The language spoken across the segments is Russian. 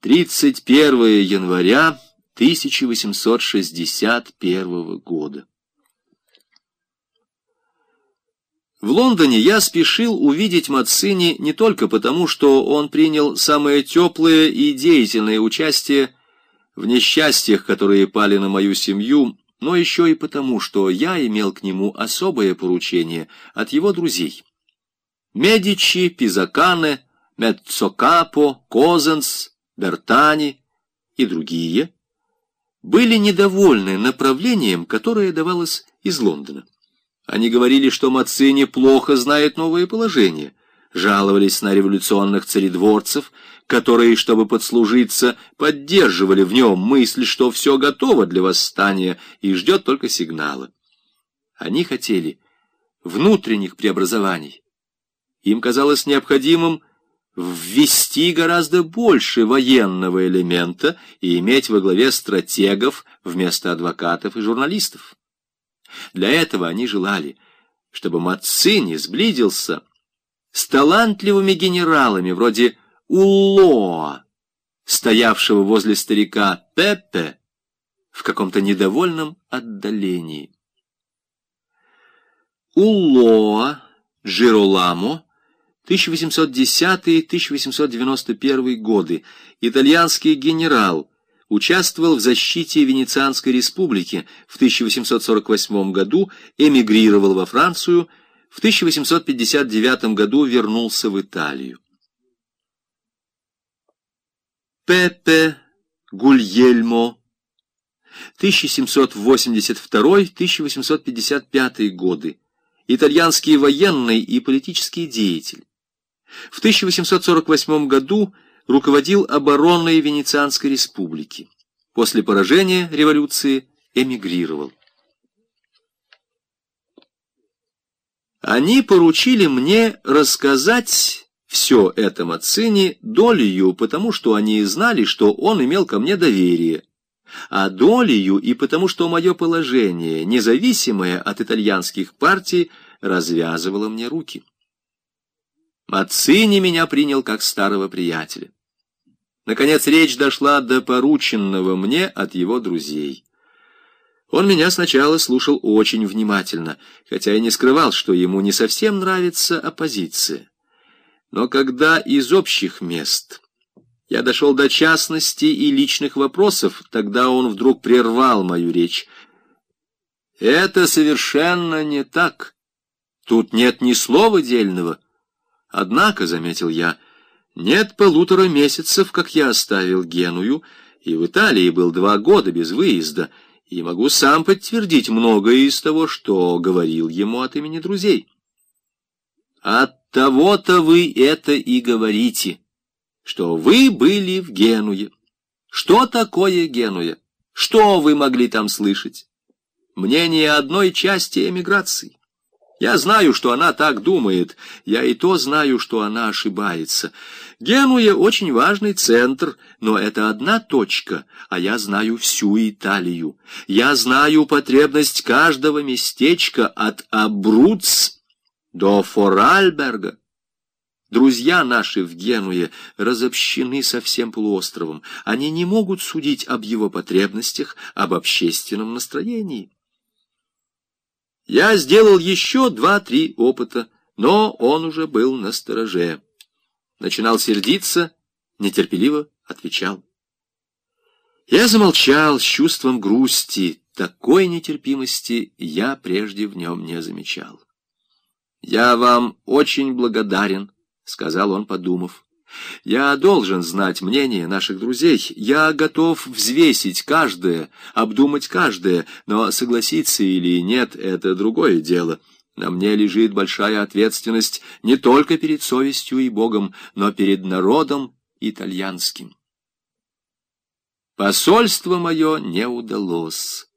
31 января 1861 года. В Лондоне я спешил увидеть Маццини не только потому, что он принял самое теплое и деятельное участие в несчастьях, которые пали на мою семью, но еще и потому, что я имел к нему особое поручение от его друзей. Медичи, Пизакане, Меццокапо, Козенс, Бертани и другие были недовольны направлением, которое давалось из Лондона. Они говорили, что Маццини плохо знает новое положение, жаловались на революционных царедворцев, которые, чтобы подслужиться, поддерживали в нем мысль, что все готово для восстания и ждет только сигнала. Они хотели внутренних преобразований. Им казалось необходимым ввести гораздо больше военного элемента и иметь во главе стратегов вместо адвокатов и журналистов. Для этого они желали, чтобы Маццини сблизился с талантливыми генералами вроде Уллоа, стоявшего возле старика Пеппе в каком-то недовольном отдалении. Уллоа, Жироламо, 1810-1891 годы, итальянский генерал, участвовал в защите Венецианской республики, в 1848 году эмигрировал во Францию, в 1859 году вернулся в Италию. Пеппе Гульельмо, 1782-1855 годы, итальянский военный и политический деятель. В 1848 году руководил обороной Венецианской республики. После поражения революции эмигрировал. Они поручили мне рассказать все это Маццини долею, потому что они знали, что он имел ко мне доверие, а долею и потому, что мое положение, независимое от итальянских партий, развязывало мне руки. Маццини меня принял как старого приятеля. Наконец речь дошла до порученного мне от его друзей. Он меня сначала слушал очень внимательно, хотя и не скрывал, что ему не совсем нравится оппозиция. Но когда из общих мест я дошел до частностей и личных вопросов, тогда он вдруг прервал мою речь. «Это совершенно не так. Тут нет ни слова дельного. Однако, — заметил я, — нет 1,5 месяцев, как я оставил Геную, и в Италии был 2 года без выезда, и могу сам подтвердить многое из того, что говорил ему от имени друзей. От того-то вы это и говорите, что вы были в Генуе. Что такое Генуя? Что вы могли там слышать? Мнение одной части эмиграции. Я знаю, что она так думает, я и то знаю, что она ошибается. Генуя очень важный центр, но это одна точка, а я знаю всю Италию. Я знаю потребность каждого местечка от Абруц до Форальберга. Друзья наши в Генуе разобщены со всем полуостровом. Они не могут судить об его потребностях, об общественном настроении. Я сделал еще 2-3 опыта, но он уже был настороже. Начинал сердиться, нетерпеливо отвечал. Я замолчал с чувством грусти. Такой нетерпимости я прежде в нем не замечал. «Я вам очень благодарен», — сказал он, подумав. «Я должен знать мнение наших друзей. Я готов взвесить каждое, обдумать каждое, но согласиться или нет — это другое дело. На мне лежит большая ответственность не только перед совестью и Богом, но перед народом итальянским. Посольство мое не удалось».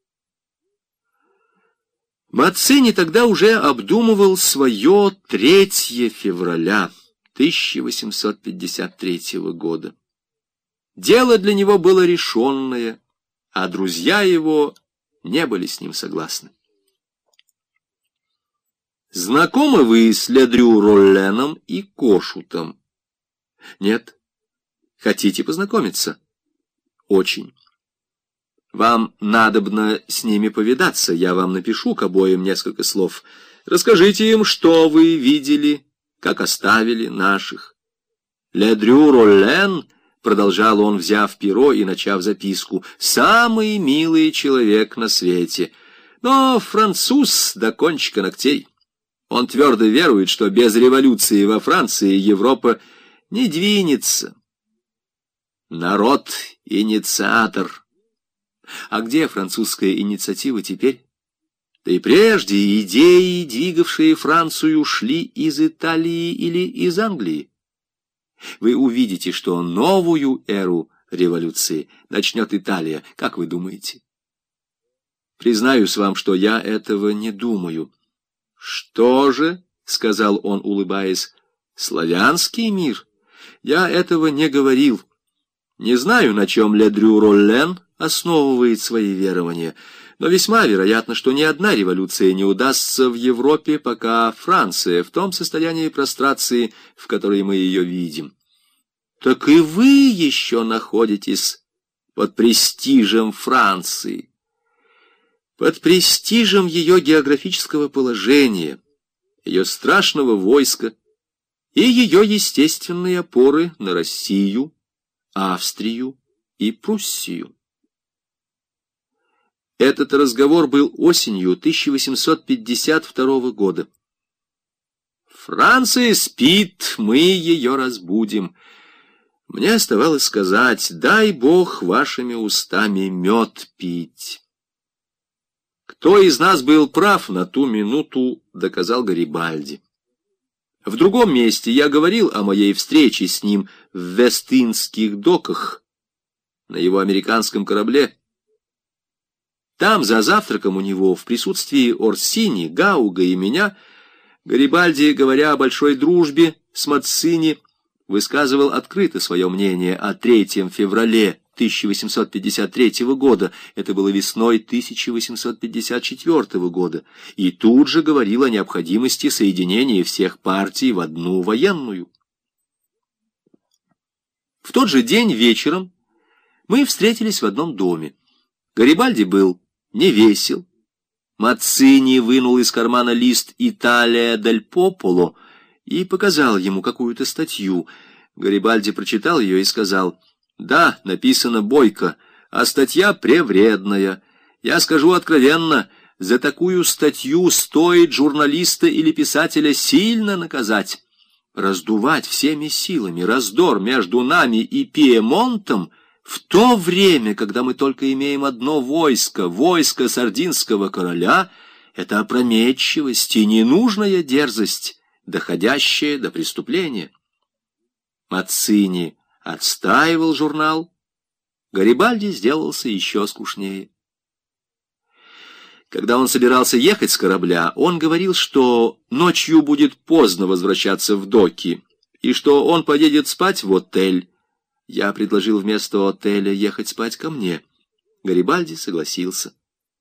Маццини тогда уже обдумывал свое 3 февраля 1853 года. Дело для него было решенное, а друзья его не были с ним согласны. Знакомы вы с Ледрю Ролленом и Кошутом? Нет. Хотите познакомиться? Очень. Вам надобно с ними повидаться. Я вам напишу к обоим несколько слов. Расскажите им, что вы видели, как оставили наших. Ледрю Роллен, продолжал он, взяв перо и начав записку, самый милый человек на свете, но француз до кончика ногтей. Он твердо верует, что без революции во Франции Европа не двинется. Народ — инициатор. А где французская инициатива теперь? Да и прежде идеи, двигавшие Францию, шли из Италии или из Англии. Вы увидите, что новую эру революции начнет Италия. Как вы думаете? Признаюсь вам, что я этого не думаю. Что же, — сказал он, улыбаясь, — славянский мир? Я этого не говорил. Не знаю, на чем Ледрю Роллен основывает свои верования, но весьма вероятно, что ни одна революция не удастся в Европе, пока Франция в том состоянии прострации, в которой мы ее видим. Так и вы еще находитесь под престижем Франции, под престижем ее географического положения, ее страшного войска и ее естественной опоры на Россию, Австрию и Пруссию. Этот разговор был осенью 1852 года. «Франция спит, мы ее разбудим». Мне оставалось сказать: дай Бог вашими устами мед пить. Кто из нас был прав на ту минуту, доказал Гарибальди. В другом месте я говорил о моей встрече с ним в Вест-Индских доках, на его американском корабле. Там, за завтраком у него, в присутствии Орсини, Гауга и меня, Гарибальди, говоря о большой дружбе с Маццини, высказывал открыто свое мнение о 3 феврале 1853 года, это было весной 1854 года, и тут же говорил о необходимости соединения всех партий в одну военную. В тот же день вечером мы встретились в одном доме. Гарибальди был невесел. Маццини вынул из кармана лист «Италия дель Пополо» и показал ему какую-то статью. Гарибальди прочитал ее и сказал: «Да, написано бойко, а статья превредная. Я скажу откровенно, за такую статью стоит журналиста или писателя сильно наказать. Раздувать всеми силами раздор между нами и Пьемонтом в то время, когда мы только имеем одно войско, войско сардинского короля, это опрометчивость и ненужная дерзость, доходящая до преступления». Маццини отстаивал журнал, Гарибальди сделался еще скучнее. Когда он собирался ехать с корабля, он говорил, что ночью будет поздно возвращаться в доки, и что он поедет спать в отель. Я предложил вместо отеля ехать спать ко мне. Гарибальди согласился.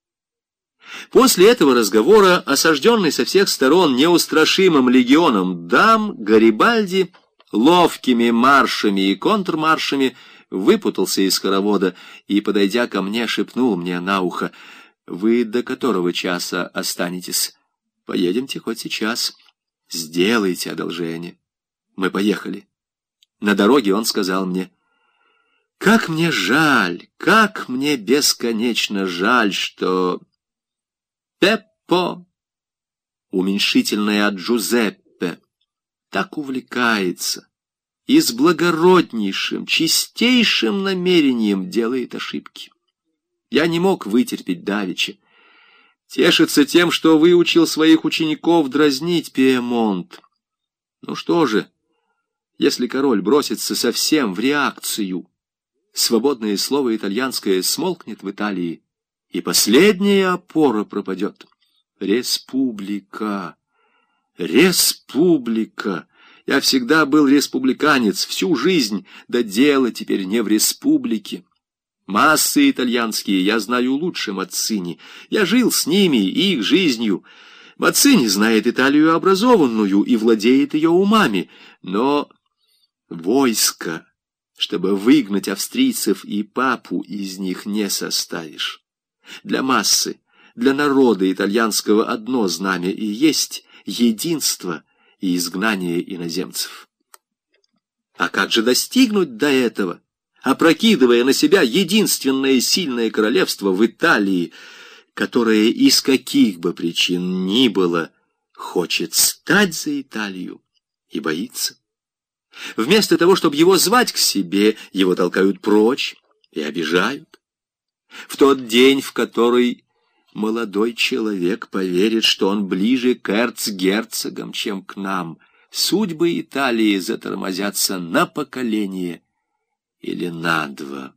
После этого разговора, осажденный со всех сторон неустрашимым легионом дам, Гарибальди ловкими маршами и контрмаршами выпутался из хоровода и, подойдя ко мне, шепнул мне на ухо: «Вы до которого часа останетесь? Поедемте хоть сейчас. Сделайте одолжение». Мы поехали. На дороге он сказал мне: «Как мне жаль, как мне бесконечно жаль, что Пеппо, уменьшительное от Джузеппе, так увлекается и с благороднейшим, чистейшим намерением делает ошибки. Я не мог вытерпеть давеча. Тешится тем, что выучил своих учеников дразнить Пьемонт. Ну что же, если король бросится совсем в реакцию, свободное слово итальянское смолкнет в Италии, и последняя опора пропадет. Республика! Республика! Я всегда был республиканец, всю жизнь, да дело теперь не в республике. Массы итальянские я знаю лучше Маццини. Я жил с ними и их жизнью. Маццини знает Италию образованную и владеет ее умами. Но войско, чтобы выгнать австрийцев и папу, из них не составишь. Для массы, для народа итальянского одно знамя и есть единство и изгнание иноземцев. А как же достигнуть до этого, опрокидывая на себя единственное сильное королевство в Италии, которое из каких бы причин ни было хочет стать за Италию и боится? Вместо того, чтобы его звать к себе, его толкают прочь и обижают. В тот день, в который молодой человек поверит, что он ближе к эрцгерцогам, чем к нам, судьбы Италии затормозятся на поколение или на два.